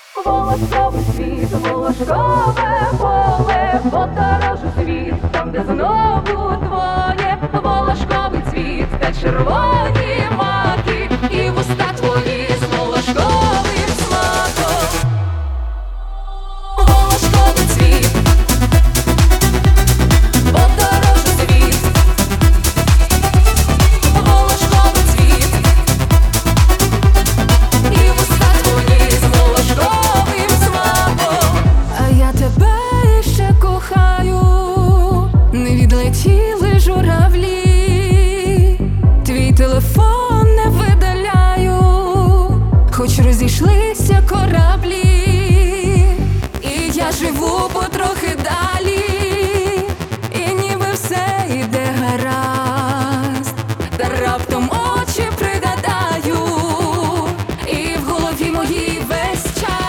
Волошковий світ, волошкове поле, подорожу світ, там, де знову двоє. Волошковий цвіт та червоні маки, і вуста твої з волошковим смаком. Волошковий цвіт, подорожу світ, волошковий цвіт, і вуста твої з волошковим смаком. А я тебе ще кохаю, не відлетіли журавлі, твій телефон не видаляю, хоч розійшлися кораблі, і я живу потрохи далі, і ніби все йде гаразд, та раптом очі пригадаю, і в голові моїй весь час.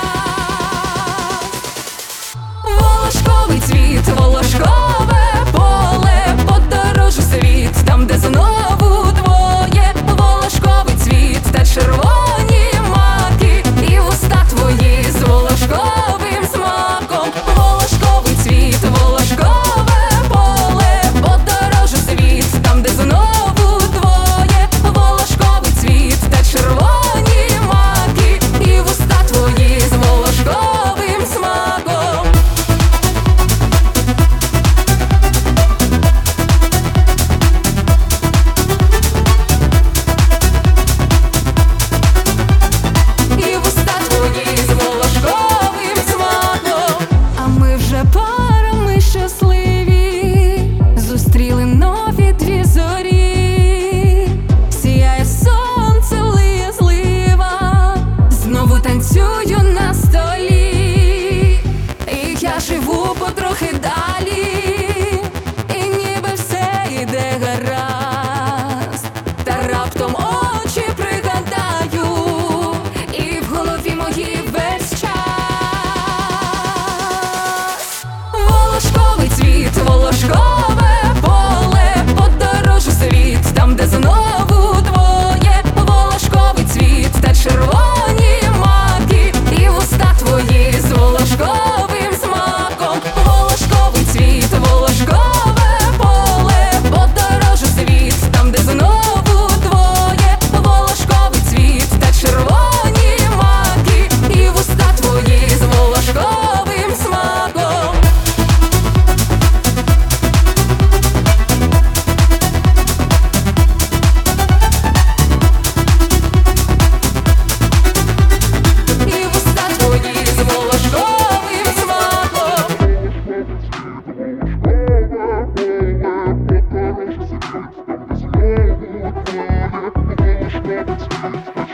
Волошковий цвіт, волошкове поле, подорожу світ, там, де знову двоє. Волошковий цвіт та червоні маки, і вуста твої з волошковим смаком. Волошковий цвіт, волошкове поле, подорожу світ, там, де знову двоє. Волошковий цвіт та червоні маки, і вуста твої з волошковим смаком. І вуста твої з волошковим смаком. А ми вже парами щасливі, зустріли нові дві зорі. Сіяє сонце, лиє злива, знову танцюю на столі, і я живу потрохи далі, і ніби все йде гаразд, та раптом очі пригадаю, і в голові моїй весь час. Волошковий цвіт, волошкове поле, подорожу світ, там, де знову двоє. Волошковий цвіт та червоні маки, і вуста твої з волошковим смаком. Волошковий цвіт, волошкове поле, подорожу світ, там, де знову двоє. Волошковий цвіт та червоні маки, і вуста твої з волошковим смаком. І вуста твої з волошковим смаком. Волошкове поле,